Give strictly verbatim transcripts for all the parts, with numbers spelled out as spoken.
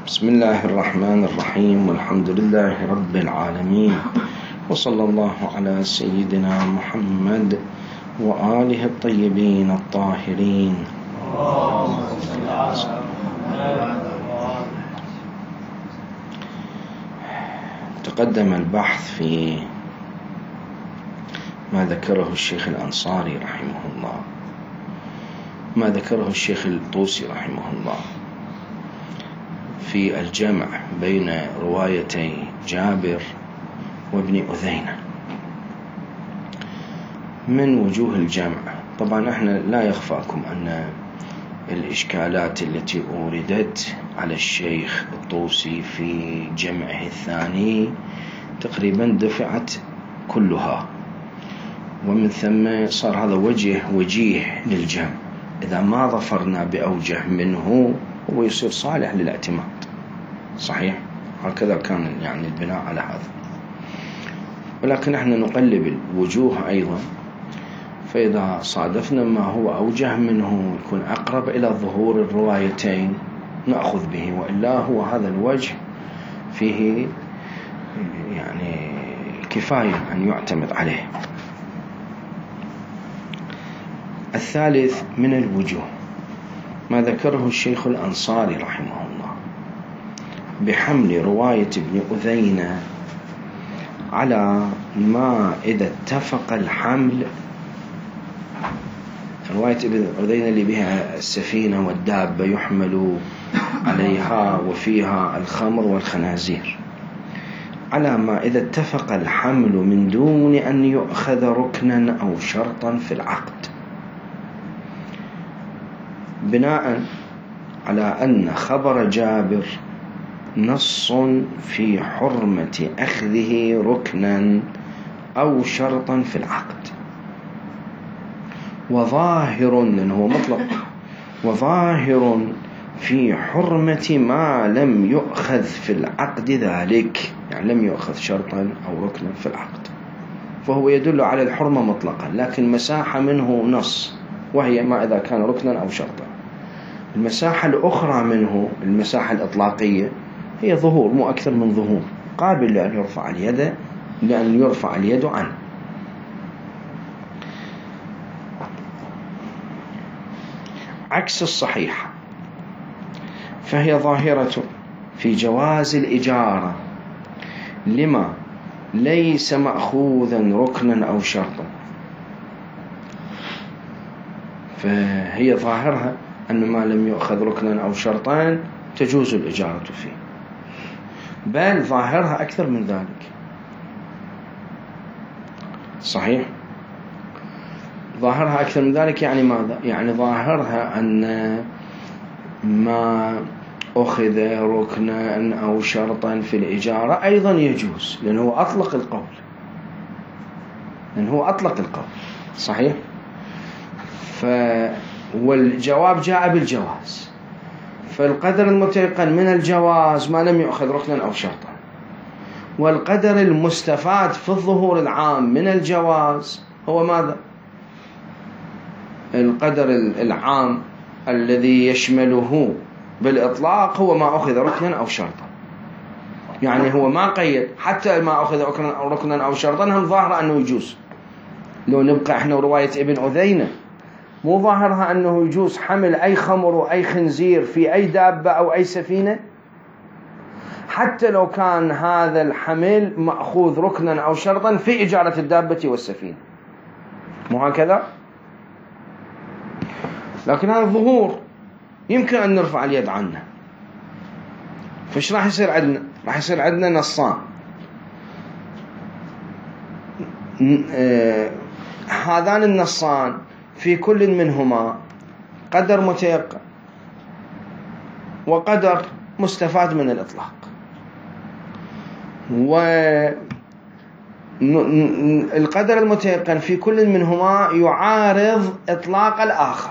بسم الله الرحمن الرحيم، والحمد لله رب العالمين، وصلى الله على سيدنا محمد وآله الطيبين الطاهرين. تقدم البحث في ما ذكره الشيخ الأنصاري رحمه الله، ما ذكره الشيخ الطوسي رحمه الله في الجمع بين روايتي جابر وابن أذينة من وجوه الجمع. طبعا احنا لا يخفاكم أن الإشكالات التي أوردت على الشيخ الطوسي في جمعه الثاني تقريبا دفعت كلها، ومن ثم صار هذا وجه وجيه للجمع. إذا ما ظفرنا بأوجه منه هو يصير صالح للاعتماد، صحيح؟ هكذا كان يعني البناء على هذا، ولكن احنا نقلب الوجوه أيضا، فإذا صادفنا ما هو أوجه منه يكون أقرب إلى ظهور الروايتين نأخذ به، وإلا هو هذا الوجه فيه يعني كفاية أن يعتمد عليه. الثالث من الوجوه ما ذكره الشيخ الأنصاري رحمه الله بحمل رواية ابن أذينة على ما إذا اتفق الحمل، رواية ابن أذينة اللي بها السفينة والدابة يحمل عليها وفيها الخمر والخنازير، على ما إذا اتفق الحمل من دون أن يؤخذ ركنا أو شرطا في العقد، بناء على أن خبر جابر نص في حرمة أخذه ركنا أو شرطا في العقد، وظاهر لأنه مطلق، وظاهر في حرمة ما لم يؤخذ في العقد ذلك، يعني لم يؤخذ شرطا أو ركنا في العقد، فهو يدل على الحرمة مطلقا، لكن مساحة منه نص وهي ما إذا كان ركنا أو شرطا. المساحة الأخرى منه المساحة الإطلاقية هي ظهور، مو أكثر من ظهور، قابل لأن يرفع اليد لأن يرفع اليد عنه. عكس الصحيح فهي ظاهرة في جواز الإجارة لما ليس مأخوذا ركنا أو شرطا، فهي ظاهرها أن ما لم يؤخذ ركنا أو شرطان تجوز الإجارة فيه، بل ظاهرها أكثر من ذلك. صحيح؟ ظاهرها أكثر من ذلك يعني ماذا؟ يعني ظاهرها أن ما أخذ ركنا أو شرطا في الإجارة أيضا يجوز، لأنه أطلق القول لأنه أطلق القول صحيح؟ ف والجواب جاء بالجواز، فالقدر المتيقن من الجواز ما لم يؤخذ ركنا أو شرطا، والقدر المستفاد في الظهور العام من الجواز هو ماذا؟ القدر العام الذي يشمله بالإطلاق هو ما أخذ ركنا أو شرطا، يعني هو ما قيد، حتى ما أخذ ركنا أو شرطا هم ظاهر أنه يجوز. لو نبقى احنا ورواية ابن أذينة مو ظاهرها أنه يجوز حمل أي خمر وأي خنزير في أي دابة أو أي سفينة، حتى لو كان هذا الحمل مأخوذ ركنا أو شرطا في إجارة الدابة والسفينة، مو هكذا؟ لكن هذا الظهور يمكن أن نرفع اليد عنه، فش راح يصير عندنا؟ راح يصير عندنا نصان، هذان النصان في كل منهما قدر متيقن وقدر مستفاد من الإطلاق، والقدر المتيقن في كل منهما يعارض إطلاق الآخر،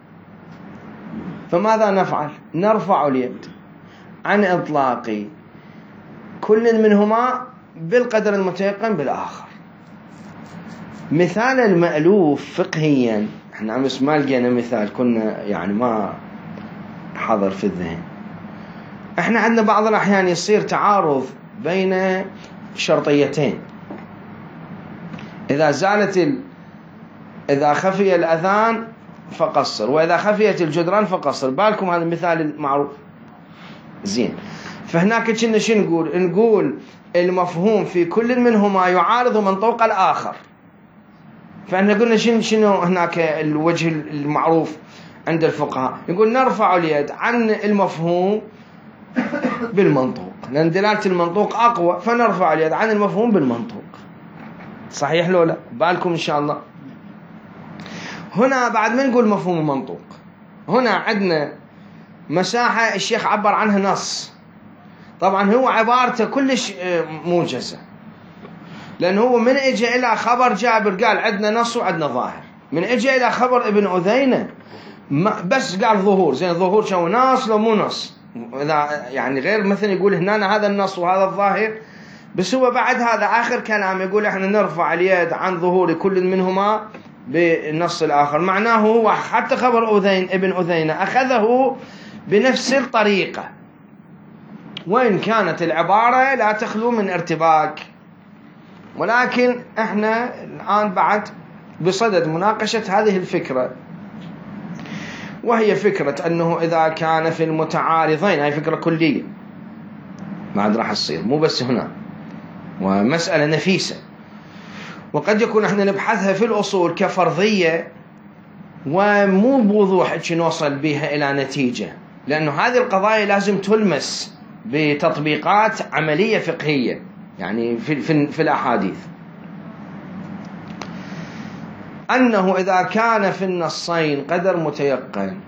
فماذا نفعل؟ نرفع اليد عن إطلاق كل منهما بالقدر المتيقن بالآخر. مثال المألوف فقهيا، احنا امس ما لقينا مثال، كنا يعني ما حضر في الذهن، احنا عندنا بعض الأحيان يصير تعارض بين شرطيتين، إذا زالت ال... إذا خفي الأذان فقصر، وإذا خفيت الجدران فقصر. بالكم هذا المثال المعروف زين. فهناك كنا شو نقول؟ نقول المفهوم في كل منهما يعارض منطوق الآخر. فإحنا قلنا شنو شنو هناك الوجه المعروف عند الفقهاء، يقول نرفع اليد عن المفهوم بالمنطوق، لأن دلالة المنطوق أقوى، فنرفع اليد عن المفهوم بالمنطوق. صحيح لو لا؟ بالكم إن شاء الله. هنا بعد ما نقول مفهوم المنطوق، هنا عندنا مساحة الشيخ عبر عنها نص. طبعا هو عبارته كلش موجزة، لأنه هو من اجى إلى خبر جابر قال عندنا نص وعندنا ظاهر، من اجى إلى خبر ابن أذينة بس قال ظهور. زين ظهور شو نص لو مو نص؟ إذا يعني غير مثلا يقول هنا هذا النص وهذا الظاهر، بس هو بعد هذا آخر كلام يقول احنا نرفع اليد عن ظهور كل منهما بالنص الآخر. معناه هو حتى خبر أذين ابن أذينة أخذه بنفس الطريقة، وإن كانت العبارة لا تخلو من ارتباك. ولكن احنا الآن بعد بصدد مناقشة هذه الفكرة، وهي فكرة أنه إذا كان في المتعارضين، هاي فكرة كلية ما عاد راح تصير، مو بس هنا، ومسألة نفيسة، وقد يكون احنا نبحثها في الأصول كفرضية ومو بوضوح نوصل بها إلى نتيجة، لأنه هذه القضايا لازم تلمس بتطبيقات عملية فقهية، يعني في, في, في الأحاديث. أنه إذا كان في النصين قدر متيقن،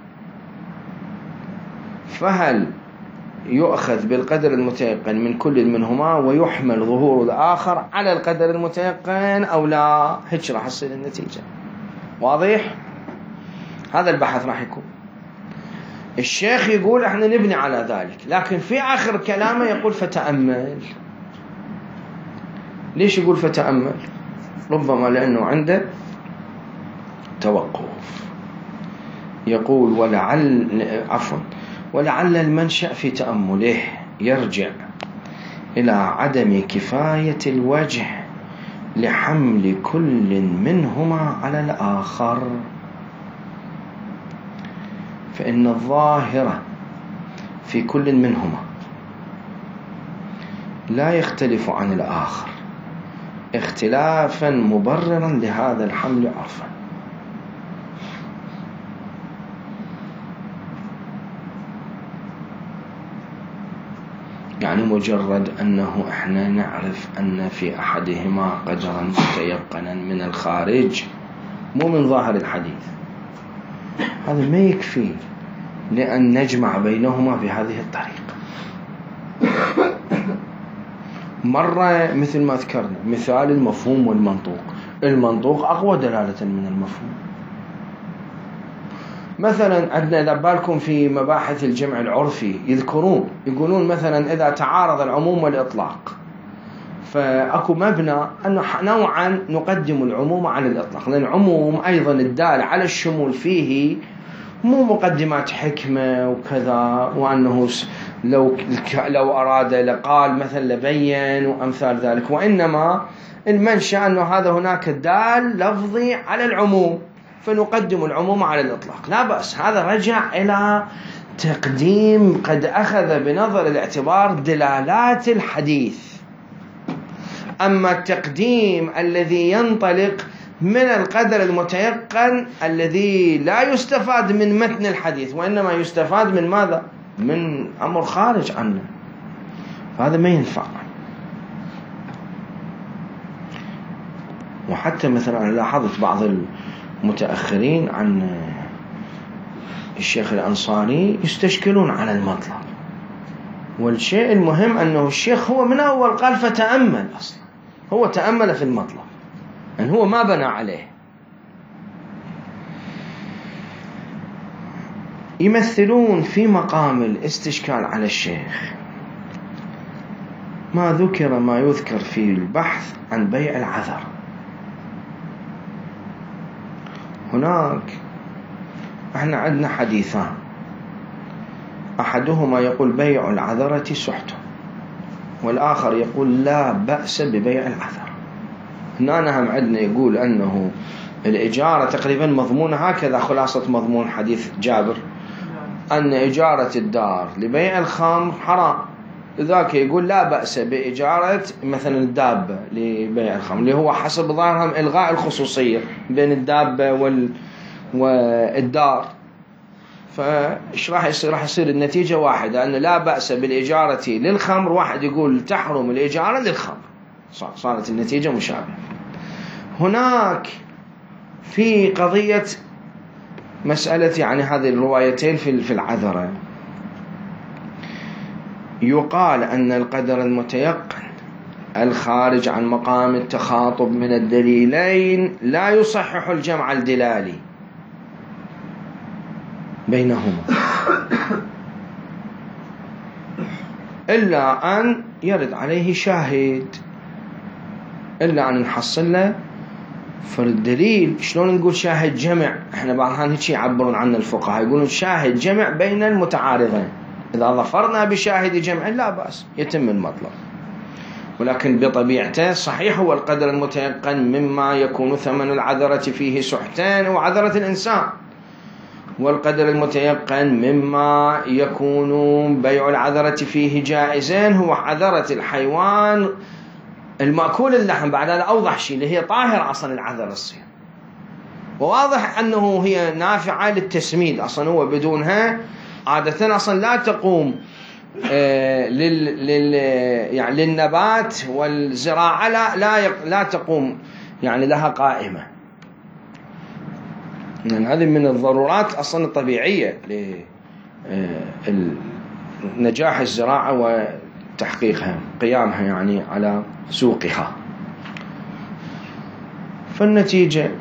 فهل يؤخذ بالقدر المتيقن من كل منهما ويحمل ظهور الآخر على القدر المتيقن أو لا؟ هيك راح تصير النتيجة. واضح؟ هذا البحث راح يكون. الشيخ يقول احنا نبني على ذلك، لكن في آخر كلامه يقول فتأمل. ليش يقول فتأمل؟ ربما لأنه عنده توقف. يقول ولعل عفوا ولعل المنشأ في تأمله يرجع إلى عدم كفاية الوجه لحمل كل منهما على الآخر، فإن الظاهر في كل منهما لا يختلف عن الآخر اختلافا مبررا لهذا الحمل عرفا. يعني مجرد أنه إحنا نعرف أن في أحدهما قدرا متيقنا من الخارج مو من ظاهر الحديث، هذا ما يكفي لأن نجمع بينهما بهذه الطريقة. مرة مثل ما ذكرنا مثال المفهوم والمنطوق، المنطوق أقوى دلالة من المفهوم. مثلا عندنا إذا بالكم في مباحث الجمع العرفي يذكرون يقولون مثلا إذا تعارض العموم والإطلاق، فأكو مبنى أنه نوعا نقدم العموم على الإطلاق، لأن العموم أيضا الدال على الشمول فيه مو مقدمات حكمة وكذا، وأنه لو لو أراد لقال مثلا لبين وأمثال ذلك، وإنما المنشأ أنه هذا هناك دال لفظي على العموم فنقدم العموم على الإطلاق. لا بأس، هذا رجع إلى تقديم قد أخذ بنظر الاعتبار دلالات الحديث. أما التقديم الذي ينطلق من القدر المتيقن الذي لا يستفاد من متن الحديث وإنما يستفاد من ماذا؟ من أمر خارج عنه، فهذا ما ينفع. وحتى مثلا لاحظت بعض المتأخرين عن الشيخ الأنصاري يستشكلون على المطلب، والشيء المهم أنه الشيخ هو من أول قال فتأمل، أصلا هو تأمل في المطلب، أن هو ما بنى عليه. يمثلون في مقام الاستشكال على الشيخ ما ذكر ما يذكر في البحث عن بيع العذر. هناك احنا عندنا حديثان، أحدهما يقول بيع العذرة سحت، والآخر يقول لا بأس ببيع العذرة. هنا هم عندنا يقول أنه الإجارة تقريبا مضمون، هكذا خلاصة مضمون حديث جابر، أن إجارة الدار لبيع الخمر حرام، لذلك يقول لا بأس بإجارة مثلا الدابة لبيع الخمر، اللي هو حسب ظاهرهم إلغاء الخصوصية بين الدابة وال... والدار. فإيش راح يصير؟ راح يصير النتيجة واحدة، أن لا بأس بالإجارة للخمر، واحد يقول تحرم الإجارة للخمر، صارت النتيجة مشابهة. هناك في قضية مسألة يعني هذه الروايتين في العذرة، يقال أن القدر المتيقن الخارج عن مقام التخاطب من الدليلين لا يصحح الجمع الدلالي بينهما إلا أن يرد عليه شاهد، إلا أن نحصل له فالدليل. شلون نقول شاهد جمع؟ احنا بعضهم هيك يعبرون عنه الفقهاء، يقولون شاهد جمع بين المتعارضين، إذا ظفرنا بشاهد جمع لا بأس يتم المطلب. ولكن بطبيعته صحيح هو القدر المتيقن مما يكون ثمن العذرة فيه سحتان وعذرة الإنسان، والقدر المتيقن مما يكون بيع العذرة فيه جائزين هو عذرة الحيوان المأكول اللحم، بعد هذا أوضح شيء اللي هي طاهر أصلا العذرة الصيام، وواضح أنه هي نافعة للتسميد أصلا، هو بدونها عادة أصلا لا تقوم آه لل لل يعني للنبات والزراعة لا لا لا تقوم يعني لها قائمة، يعني هذه من الضرورات أصلا الطبيعية لنجاح الزراعة وتحقيقها قيامها يعني على سوقها. فالنتيجة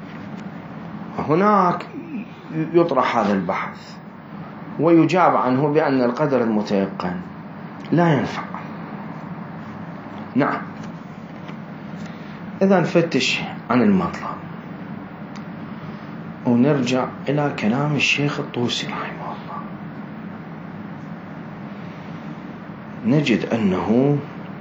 هناك يطرح هذا البحث ويجاب عنه بأن القدر المتيقن لا ينفع. نعم، إذا نفتش عن المطلب ونرجع إلى كلام الشيخ الطوسي رحمه الله، نجد أنه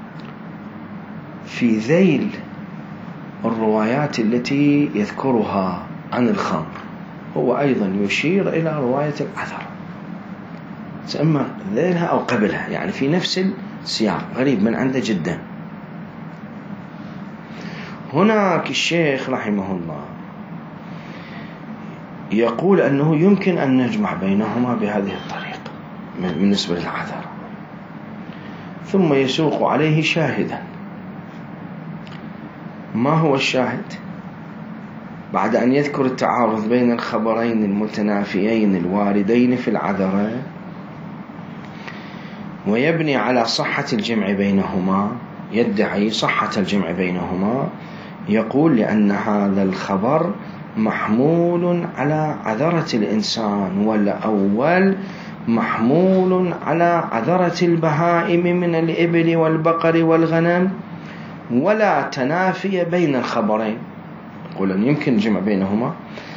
في ذيل الروايات التي يذكرها عن الخمر هو أيضا يشير إلى رواية العذر، إما ذيلها أو قبلها، يعني في نفس السياق، غريب من عنده جدا. هناك الشيخ رحمه الله يقول أنه يمكن أن نجمع بينهما بهذه الطريقة بالنسبة للعذر، ثم يسوق عليه شاهدا. ما هو الشاهد؟ بعد أن يذكر التعارض بين الخبرين المتنافيين الواردين في العذر ويبني على صحة الجمع بينهما، يدعي صحة الجمع بينهما، يقول لأن هذا الخبر محمول على عذرة الإنسان، والأول محمول على عذرة البهائم من الإبل والبقر والغنم، ولا تنافي بين الخبرين. يقول أن يمكن الجمع بينهما،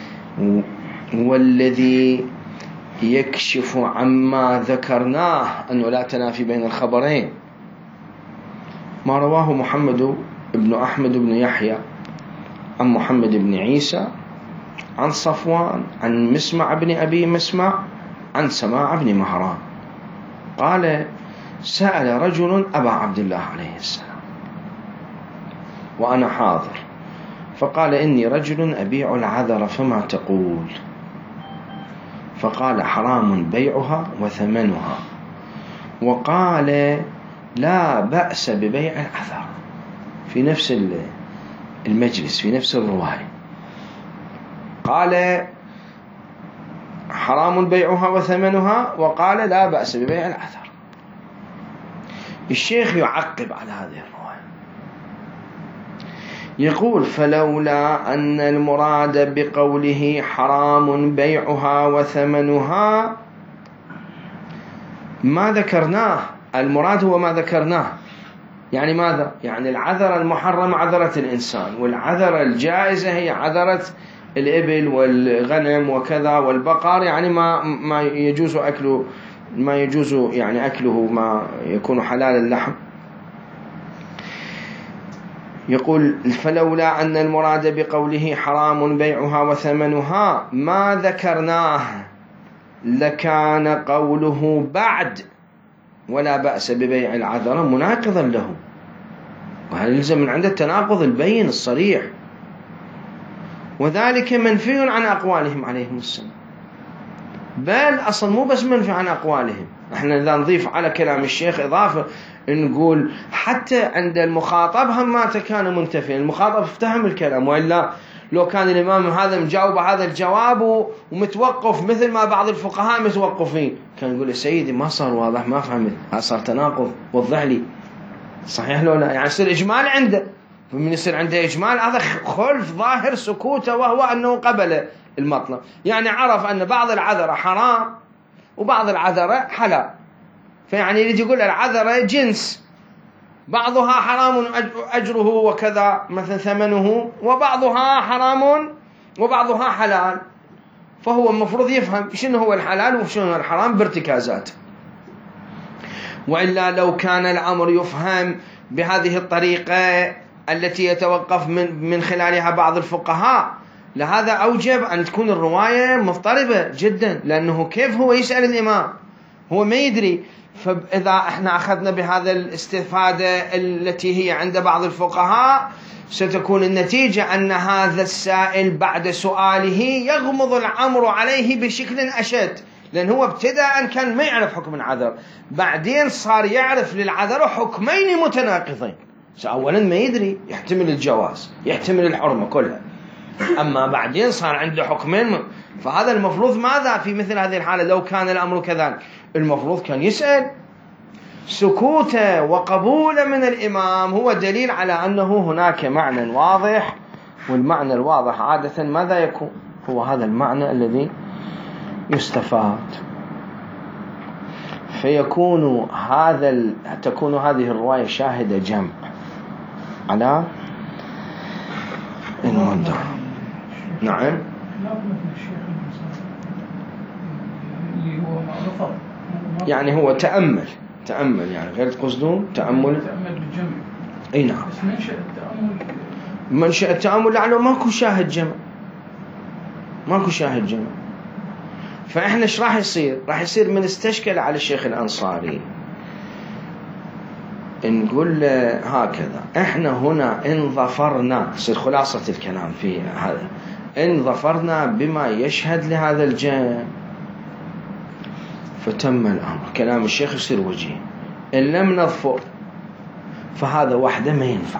والذي يكشف عما ذكرناه أنه لا تنافي بين الخبرين ما رواه محمد بن أحمد بن يحيى عن محمد بن عيسى عن صفوان عن مسمع بن أبي مسمع عن سماع بن مهران قال: سأل رجل أبا عبد الله عليه السلام وأنا حاضر، فقال: إني رجل أبيع العذر فما تقول؟ فقال: حرام بيعها وثمنها. وقال: لا بأس ببيع العذر، في نفس المجلس في نفس الرواية قال: حرام بيعها وثمنها، وقال: لا بأس ببيع العذر. الشيخ يعقب على هذه الرواية يقول: فلولا أن المراد بقوله حرام بيعها وثمنها ما ذكرناه. المراد هو ما ذكرناه، يعني ماذا؟ يعني العذرة المحرم عذرة الإنسان، والعذرة الجائزة هي عذرة الإبل والغنم وكذا والبقر، يعني ما ما يجوز أكله ما يجوز يعني أكله ما يكون حلال اللحم. يقول فلولا أن المراد بقوله حرام بيعها وثمنها ما ذكرناه لكان قوله بعد ولا بأس ببيع العذرة مناقضا له، وهل يلزم من عنده التناقض البين الصريح، وذلك منفي عن أقوالهم عليهم السلام. بل أصلا مو بس منفي عن أقوالهم، احنا إذا نضيف على كلام الشيخ إضافة نقول حتى عند المخاطب هم ما كان منتفيا، المخاطب افتهم الكلام، وإلا لو كان الإمام هذا مجاوب هذا الجواب ومتوقف مثل ما بعض الفقهاء متوقفين كان يقول سيدي ما صار واضح ما فهمت، هذا صار تناقض وضح لي صحيح لو لا، يعني يصير إجمال عنده، فمن يصير عنده إجمال هذا خلف ظاهر سكوته وهو أنه قبل المطلب، يعني عرف أن بعض العذرة حرام وبعض العذرة حلال، فيعني يريد يقول العذرة جنس بعضها حرام أجره وكذا مثل ثمنه وبعضها حرام وبعضها حلال، فهو المفروض يفهم شنو هو الحلال وشنو هو الحرام بارتكازات. وإلا لو كان الأمر يفهم بهذه الطريقة التي يتوقف من من خلالها بعض الفقهاء لهذا أوجب أن تكون الرواية مضطربة جدا، لأنه كيف هو يسأل الإمام هو ما يدري. فإذا احنا أخذنا بهذا الاستفادة التي هي عند بعض الفقهاء ستكون النتيجة أن هذا السائل بعد سؤاله يغمض الأمر عليه بشكل أشد، لأن هو ابتداء كان ما يعرف حكم العذر، بعدين صار يعرف للعذر حكمين متناقضين، أولا ما يدري يحتمل الجواز يحتمل الحرمة كلها، أما بعدين صار عنده حكمين. فهذا المفروض ماذا في مثل هذه الحالة لو كان الأمر كذلك؟ المفروض كان يسأل. سكوته وقبوله من الإمام هو دليل على أنه هناك معنى واضح، والمعنى الواضح عادة ماذا يكون؟ هو هذا المعنى الذي يستفاد، فيكون هذا ال... تكون هذه الرواية شاهدة جمع على المنظر. نعم. يعني هو تأمل تأمل يعني غير تقصدون تأمل تأمل بالجمع. اي نعم. بس منشأ التأمل منشأ التأمل لأنه ماكو شاهد جمع ماكو شاهد جمع. فإحنا ايش راح يصير؟ راح يصير من استشكل على الشيخ الأنصاري نقول له هكذا احنا هنا ان ظفرنا، يصير خلاصة الكلام في هذا، ان ظفرنا بما يشهد لهذا الجمع فتم الأمر، كلام الشيخ يصير وجيه. إن لم نظفر فهذا وحده ما ينفع،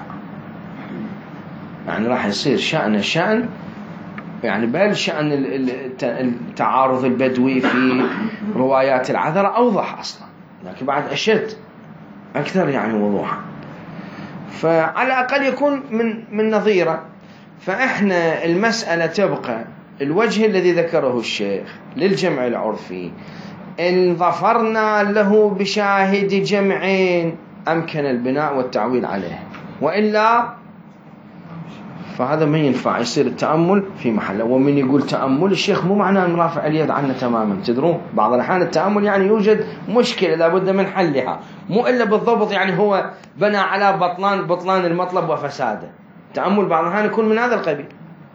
يعني راح يصير شأن شأن يعني بل شأن التعارض البدوي في روايات العذرة أوضح أصلا، لكن بعد أشد أكثر يعني وضوحا، فعلى الأقل يكون من من نظيره. فإحنا المسألة تبقى الوجه الذي ذكره الشيخ للجمع العرفي، إن ظفرنا له بشاهد جمعين أمكن البناء والتعويل عليه، وإلا فهذا ما ينفع، يصير التأمل في محله. ومن يقول تأمل الشيخ مو معناه أن رافع اليد عنه تماما، تدرون بعض الأحيان التأمل يعني يوجد مشكلة لابد من حلها، مو إلا بالضبط يعني هو بنى على بطلان بطلان المطلب وفساده، التأمل بعض الأحيان يكون من هذا القبيل.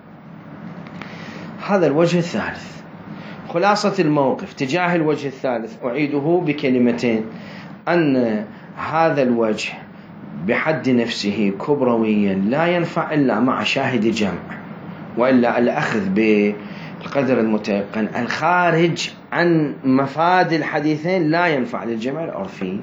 هذا الوجه الثالث. خلاصة الموقف تجاه الوجه الثالث أعيده بكلمتين، أن هذا الوجه بحد نفسه كبرويا لا ينفع إلا مع شاهد جمع، وإلا الأخذ بالقدر المتيقن الخارج عن مفاد الحديثين لا ينفع للجمع العرفي.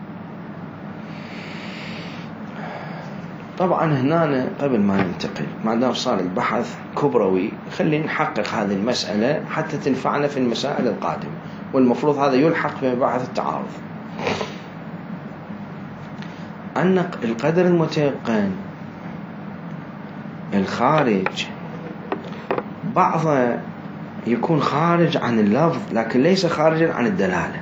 طبعا هنا قبل ما ننتقل ما دام صار البحث كبروي خلينا نحقق هذه المسألة حتى تنفعنا في المسائل القادمة، والمفروض هذا يلحق في مباحث التعارض. أن القدر المتيقن الخارج بعضه يكون خارج عن اللفظ لكن ليس خارجا عن الدلالة،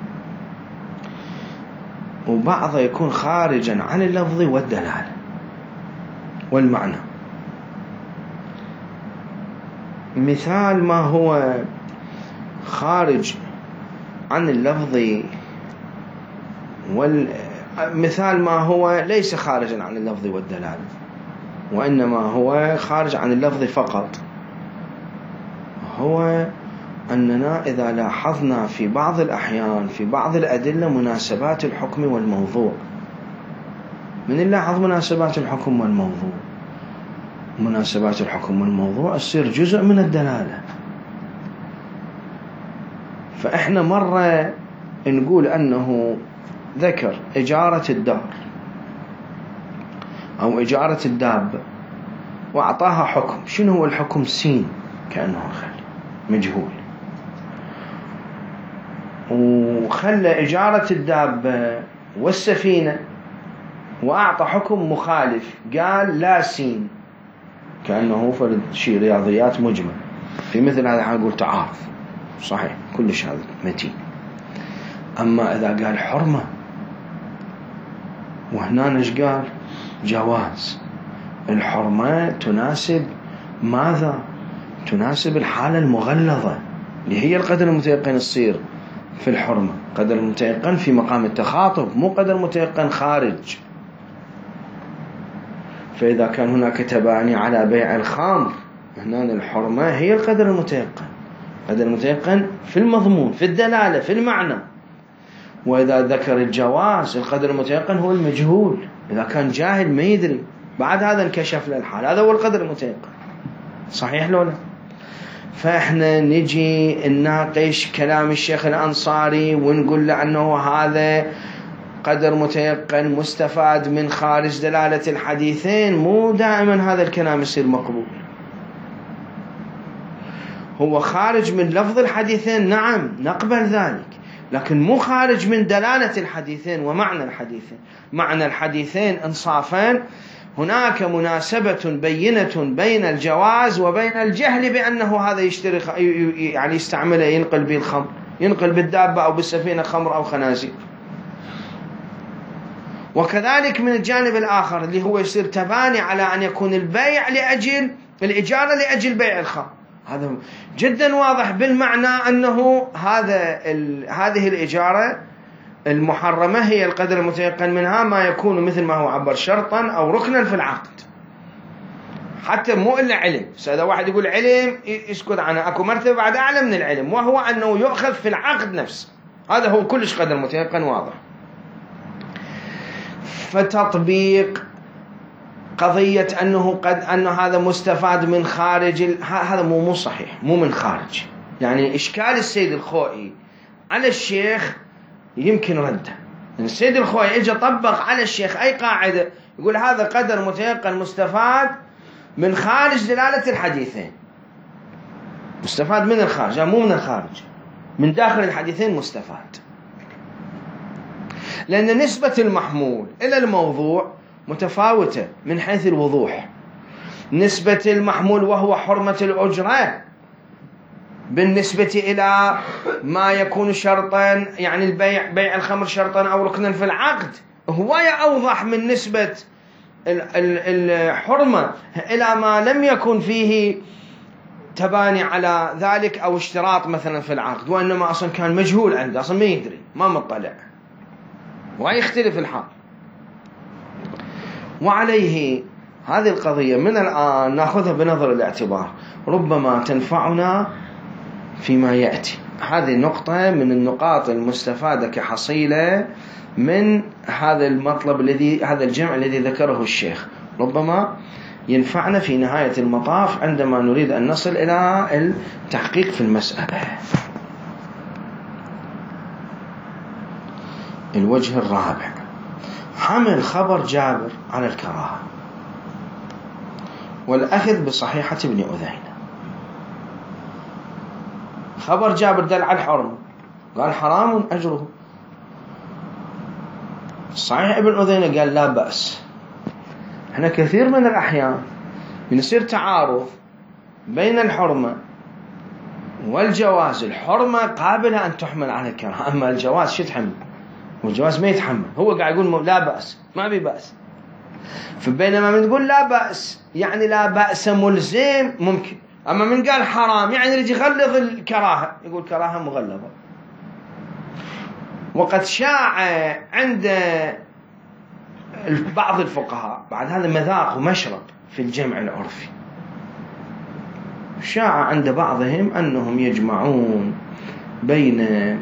وبعضه يكون خارجا عن اللفظ والدلالة والمعنى. مثال ما هو خارج عن اللفظ والمثال ما هو ليس خارجا عن اللفظ والدلالة، وإنما هو خارج عن اللفظ فقط، هو أننا إذا لاحظنا في بعض الأحيان في بعض الأدلة مناسبات الحكم والموضوع. من نلاحظ مناسبات الحكم والموضوع، مناسبات الحكم والموضوع تصير جزء من الدلالة. فإحنا مرة نقول أنه ذكر إجارة الدار أو إجارة الدابة وأعطاها حكم، شنو هو الحكم؟ سين، كأنه خلي مجهول، وخلى إجارة الدابة والسفينة وأعطى حكم مخالف، قال لا سين، كأنه فرد شيء رياضيات مجمل. في مثل هذا حنقول تعارض، صحيح كلش هذا متين. أما إذا قال حرمة وهنا نش قال جواز، الحرمة تناسب ماذا؟ تناسب الحالة المغلظة اللي هي القدر المتيقن تصير في الحرمة، قدر متيقن في مقام التخاطب، مو قدر متيقن خارج. فإذا كان هناك تباني على بيع الخمر، هنا الحرمة هي القدر المتيقن، قدر المتيقن في المضمون في الدلالة في المعنى. وإذا ذكر الجواز، القدر المتيقن هو المجهول، إذا كان جاهل ما يدري، بعد هذا انكشف للحال، هذا هو القدر المتيقن. صحيح لو لا؟ فإحنا نجي نناقش كلام الشيخ الأنصاري ونقول له أنه هذا قدر متيقن مستفاد من خارج دلالة الحديثين. مو دائما هذا الكلام يصير مقبول، هو خارج من لفظ الحديثين، نعم نقبل ذلك، لكن مو خارج من دلالة الحديثين ومعنى الحديثين. معنى الحديثين إنصافان، هناك مناسبة بينة بين الجواز وبين الجهل بأنه هذا يشتري يعني يستعمله ينقل به الخمر، ينقل بالدابة أو بالسفينة خمر أو خنازير. وكذلك من الجانب الآخر اللي هو يصير تباني على أن يكون البيع لأجل الإجارة لأجل بيع الخمر، هذا جدا واضح بالمعنى أنه هذا هذه الإجارة المحرمة هي القدر المتيقن منها ما يكون مثل ما هو عبر شرطا أو ركنا في العقد، حتى مو إلا علم. إذا واحد يقول علم يسكت عنه، أكو مرتبة بعد أعلى من العلم، وهو أنه يؤخذ في العقد نفسه، هذا هو كلش قدر متيقن واضح. فتطبيق قضية أنه قد أنه هذا مستفاد من خارج ال... هذا مو مو صحيح، مو من خارج. يعني إشكال السيد الخوئي على الشيخ يمكن رده، يعني السيد الخوئي إجا طبق على الشيخ أي قاعدة، يقول هذا قدر متيقن مستفاد من خارج دلالة الحديثين، مستفاد من الخارج، مو من الخارج، من داخل الحديثين مستفاد. لأن نسبة المحمول إلى الموضوع متفاوتة من حيث الوضوح. نسبة المحمول وهو حرمة الأجرة بالنسبة إلى ما يكون شرطا، يعني البيع بيع الخمر شرطا أو ركنا في العقد، هو أوضح من نسبة الحرمة إلى ما لم يكن فيه تباني على ذلك أو اشتراط مثلا في العقد، وإنما أصلا كان مجهول عنده، أصلا ما يدري ما مطلع، ويختلف الحال. وعليه هذه القضية من الآن نأخذها بنظر الاعتبار، ربما تنفعنا فيما يأتي. هذه نقطة من النقاط المستفادة كحصيلة من هذا المطلب الذي هذا الجمع الذي ذكره الشيخ، ربما ينفعنا في نهاية المطاف عندما نريد أن نصل إلى التحقيق في المسألة. الوجه الرابع، حمل خبر جابر على الكراهة والأخذ بصحيحة ابن أذينة. خبر جابر دل على الحرم، قال حرام أجره، صحيح ابن أذينة قال لا بأس. هنا كثير من الأحيان يصير تعارض بين الحرمة والجواز. الحرمة قابلة أن تحمل على الكراهة، أما الجواز شو تحمل؟ والجواز ما يتحمل، هو قاعد يقول لا بأس، ما بي بأس. فبينما من تقول لا بأس يعني لا بأس ملزم ممكن، أما من قال حرام يعني يجي يغلظ الكراهة، يقول كراهة مغلظة. وقد شاع عند بعض الفقهاء بعد هذا مذاق ومشرب في الجمع العرفي، شاع عند بعضهم أنهم يجمعون بين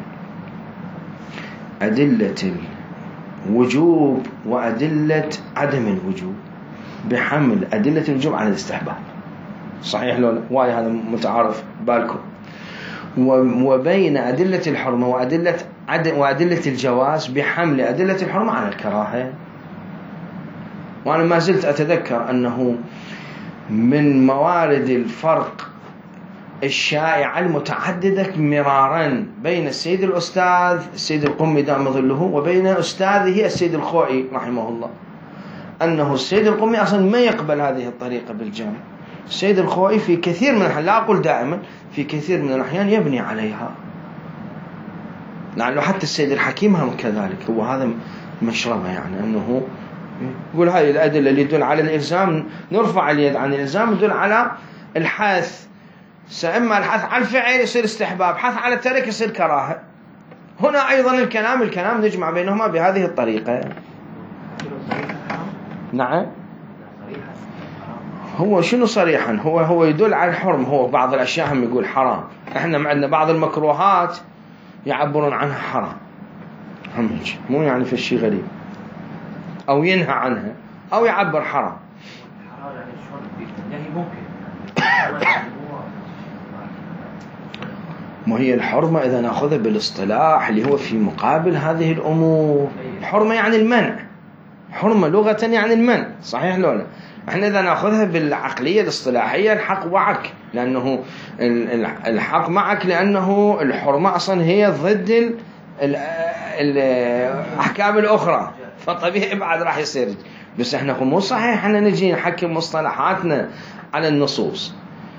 أدلة الوجوب وأدلة عدم الوجوب بحمل أدلة الوجوب على الاستحباب. صحيح لو واي هذا متعارف بالكم. وبين أدلة الحرمة وأدلة عدم وأدلة الجواز بحمل أدلة الحرمة على الكراهة. وأنا ما زلت أتذكر أنه من موارد الفرق الشائعة المتعددة مرارا بين السيد الأستاذ السيد القمي دام ظله وبين أستاذه السيد الخوئي رحمه الله، أنه السيد القمي أصلا ما يقبل هذه الطريقة بالجمع. السيد الخوئي في كثير من الأحيان، لا أقول دائما، في كثير من الأحيان يبني عليها، لعله حتى السيد الحكيم هم كذلك. هو هذا مشربه، يعني أنه يقول هذه الأدلة اللي تدل على الإلزام نرفع اليد عن الإلزام، تدل على الحث، سأما الحث على الفعل يصير استحباب، حث على الترك يصير كراهة. هنا أيضا الكلام الكلام نجمع بينهما بهذه الطريقة. نعم. هو شنو صريحا؟ هو هو يدل على الحرم. هو بعض الأشياء هم يقول حرام. احنا عندنا بعض المكروهات يعبرون عنها حرام، هم مو يعني في الشيء غريب، أو ينهى عنها أو يعبر حرام. ما هي الحرمة إذا نأخذها بالاصطلاح اللي هو في مقابل هذه الأمور؟ الحرمة يعني المنع، حرمة لغة يعني المنع، صحيح لولا؟ احنا إذا نأخذها بالعقلية الاصطلاحية الحق معك، لأنه الحق معك لأنه الحرمة أصلا هي ضد الأحكام الأخرى، فطبيعي بعد راح يصير. بس احنا مو صحيح احنا نجي نحكم مصطلحاتنا على النصوص.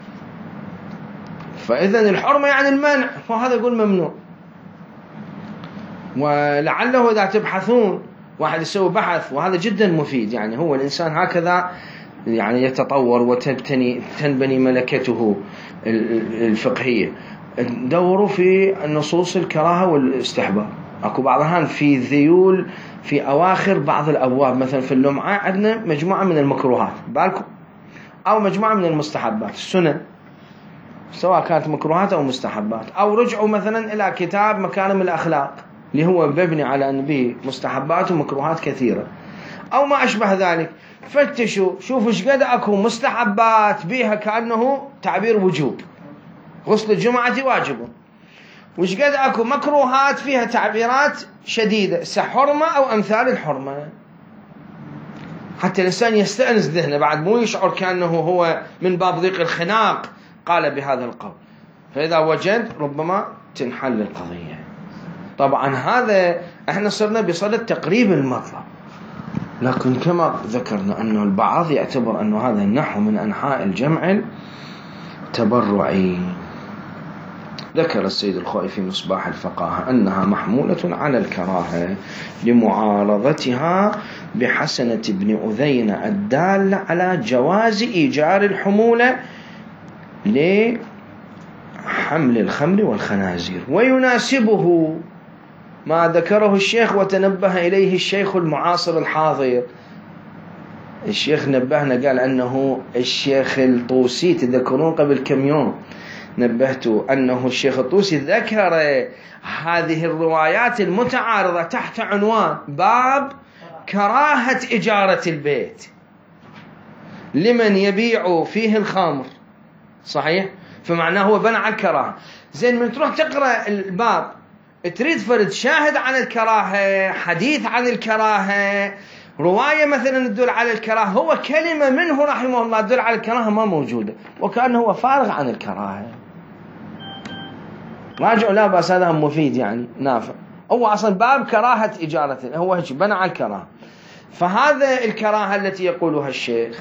فإذا الحرمة يعني المنع، فهذا يقول ممنوع. ولعله إذا تبحثون واحد يسوي بحث، وهذا جدا مفيد، يعني هو الإنسان هكذا يعني يتطور وتبتني تنبني ملكته الفقهية. دوروا في النصوص الكراهة والاستحباب. أكو بعضها في ذيول في أواخر بعض الأبواب، مثلا في اللمعة عندنا مجموعة من المكروهات بالكم، أو مجموعة من المستحبات السنة، سواء كانت مكروهات أو مستحبات. أو رجعوا مثلا إلى كتاب مكارم الأخلاق اللي هو مبني على أن به مستحبات ومكروهات كثيرة، أو ما أشبه ذلك. فتشوا شوفوا ايش قد أكو مستحبات بها كأنه تعبير وجوب، غسل الجمعة واجب، وش قد أكو مكروهات فيها تعبيرات شديدة، سحرمة أو أمثال الحرمة، حتى الإنسان يستأنس ذهنه بعد، مو يشعر كأنه هو من باب ضيق الخناق قال بهذا القول. فإذا وجد ربما تنحل القضية. طبعا هذا احنا صرنا بصدد تقريب المطلب، لكن كما ذكرنا أنه البعض يعتبر أنه هذا النحو من أنحاء الجمع التبرعي. ذكر السيد الخوئي في مصباح الفقاهة أنها محمولة على الكراهة لمعارضتها بحسنة بن أذينة الدالة على جواز إيجار الحمولة لحمل الخمر والخنازير. ويناسبه ما ذكره الشيخ وتنبه إليه الشيخ المعاصر الحاضر. الشيخ نبهنا قال أنه الشيخ الطوسي، تذكرون قبل كم يوم نبهته أنه الشيخ الطوسي ذكر هذه الروايات المتعارضة تحت عنوان باب كراهة إجارة البيت لمن يبيع فيه الخمر. صحيح؟ فمعناه هو بنى على الكراهة. زين من تروح تقرأ الباب تريد فرد شاهد عن الكراهة، حديث عن الكراهة، رواية مثلا تدل على الكراهة، هو كلمة منه رحمه الله تدل على الكراهة ما موجودة، وكأنه هو فارغ عن الكراهة. راجعوا لا بأس، هذا مفيد يعني نافع. هو أصلا باب كراهة إجارة، هو هيك بنى على الكراهة. فهذا الكراهة التي يقولها الشيخ.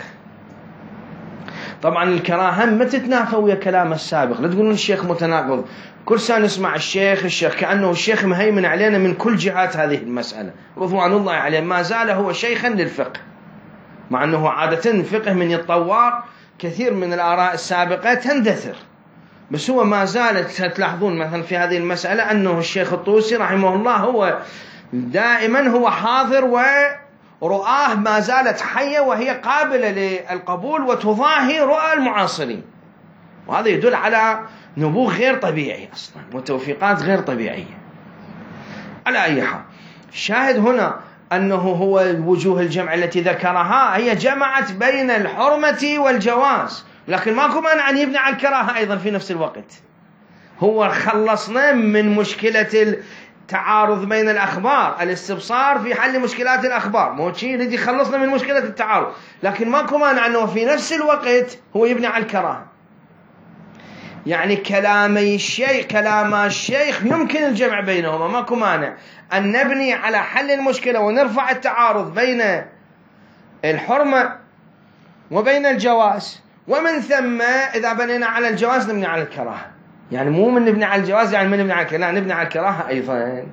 طبعا الكراهة ما تتنافى ويا كلام السابق، لا تقولون الشيخ متناقض. كل سنة نسمع الشيخ الشيخ كأنه الشيخ مهيمن علينا من كل جهات هذه المسألة رضوان الله عليه. ما زال هو شيخا للفقه، مع أنه عادة الفقه من يتطور كثير من الآراء السابقة تندثر، بس هو ما زالت تلاحظون مثلا في هذه المسألة أنه الشيخ الطوسي رحمه الله هو دائما هو حاضر، ورؤاه ما زالت حية وهي قابلة للقبول وتضاهي رؤى المعاصرين، وهذا يدل على نبوغ غير طبيعي أصلا وتوفيقات غير طبيعية. على أي حال، الشاهد هنا أنه هو وجوه الجمع التي ذكرها هي جمعت بين الحرمة والجواز، لكن ماكو مانع أن يبني على الكراهة أيضا في نفس الوقت. هو خلصنا من مشكلة التعارض بين الأخبار، الاستبصار في حل مشكلات الأخبار، مو شيء يريد يخلصنا من مشكلة التعارض، لكن ماكو مانع أنه في نفس الوقت هو يبني على الكراهة. يعني كلامي الشيخ كلام الشيخ يمكن الجمع بينهما، ماكو مانع أن نبني على حل المشكلة ونرفع التعارض بين الحرمة وبين الجواز، ومن ثم إذا بنينا على الجواز نبني على الكراهة. يعني مو من نبني على الجواز يعني من نبني على الكراهة، لا نبني على الكراهة أيضا.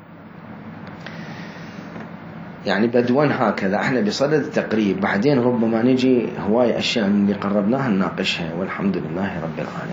يعني بدون هكذا احنا بصدد التقريب، بعدين ربما نجي هواي أشياء من اللي قربناها نناقشها، والحمد لله رب العالمين.